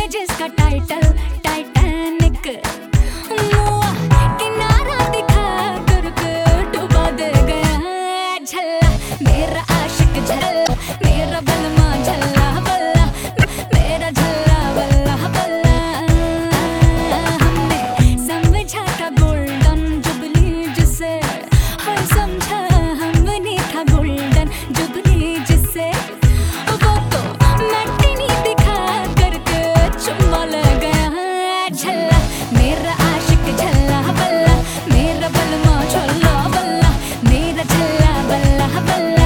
जिसका title Titanic, मुआ किनारा दिखा करके डुबा दे गया झल्ला मेरा आशिक झल्ला, मेरा बलमा झल्ला बल्ला, मेरा झल्ला बल्ला बल्ला। हमने समझा था गोल्डन जुबली जिसे, हर समझा हमने था गोल्डन जुबली जिसे, वो तो मैटिनी दिखा करके चुम्मा ले गया झल्ला मेरा आशिक झल्ला बल्ला, मेरा बलमा झल्ला बल्ला, मेरा झल्ला बल्ला बल्ला।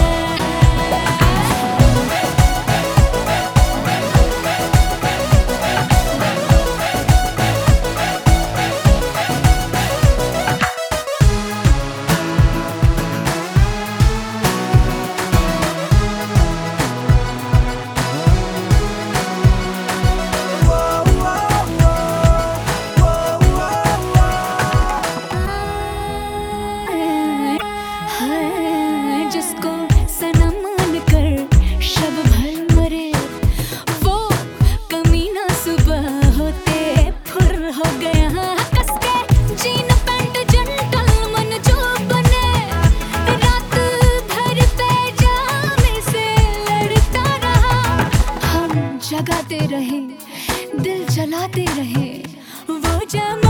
जिसको सनम मानकर शब भर मरे, वो कमीना सुबह होते फुर हो गया कसके जीन पैंट जेंटलमैन जो बने, रात भर पैजामे से लड़ता रहा। हम जगाते रहे दिल जलाते रहे, वो जम